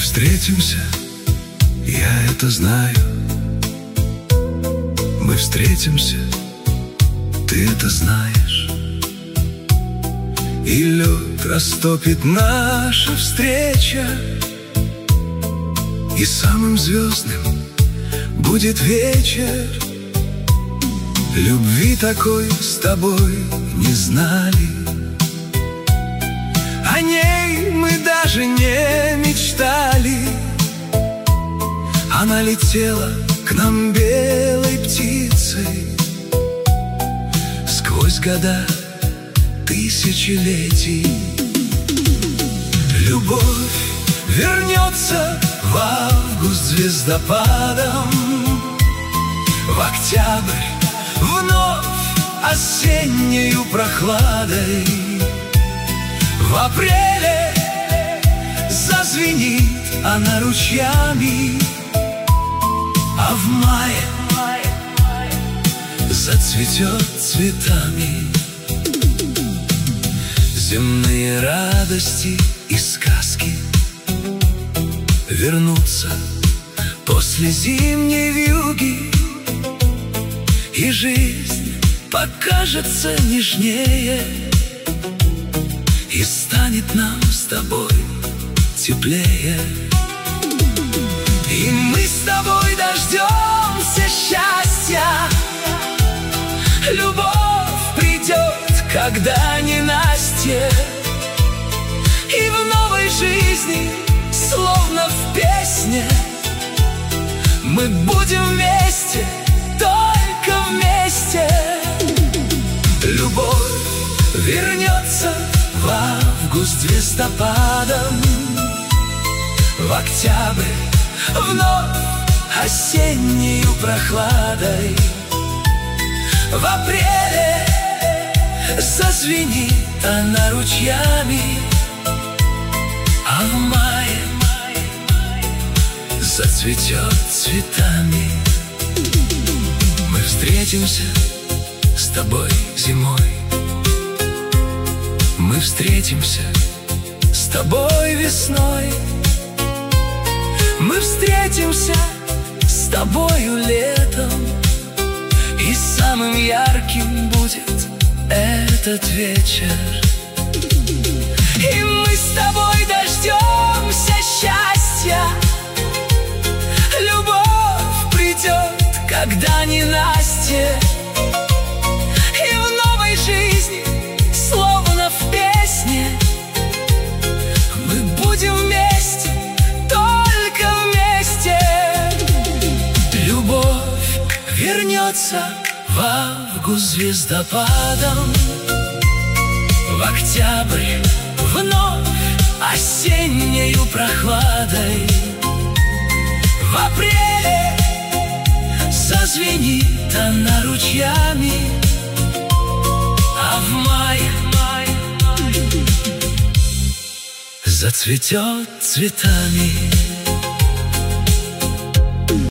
встретимся, я это знаю. Мы встретимся, ты это знаешь. И лед растопит наша встреча, и самым звездным будет вечер. Любви такой с тобой не знали, о ней мы даже не мечтали. Она летела к нам белой птицей сквозь года тысячелетий. Любовь вернется в август звездопадом, в октябрь вновь осеннею прохладой. В апреле зазвенит она ручьями, а в мае зацветет цветами. Земные радости и сказки вернутся после зимней вьюги, и жизнь покажется нежнее, и станет нам с тобой теплее. И мы с тобой дождемся счастья. Любовь придет, когда ненастье, и в новой жизни, словно в песне, мы будем вместе, только вместе. Любовь вернется в август звездопадом, в октябрь вновь осеннею прохладой. В апреле зазвенит она ручьями, а в мае зацветет цветами. Мы встретимся с тобой зимой, мы встретимся с тобой весной, мы встретимся с тобою летом, и самым ярким будет этот вечер. И мы с тобой дождемся счастья. Любовь придет, когда ненастье, и в новой жизни, словно в песне, мы будем вместе, только вместе. Любовь вернется в август звездопадом, в октябрь вновь осеннею прохладой. В апреле зазвенит она ручьями, а в мае зацветет цветами.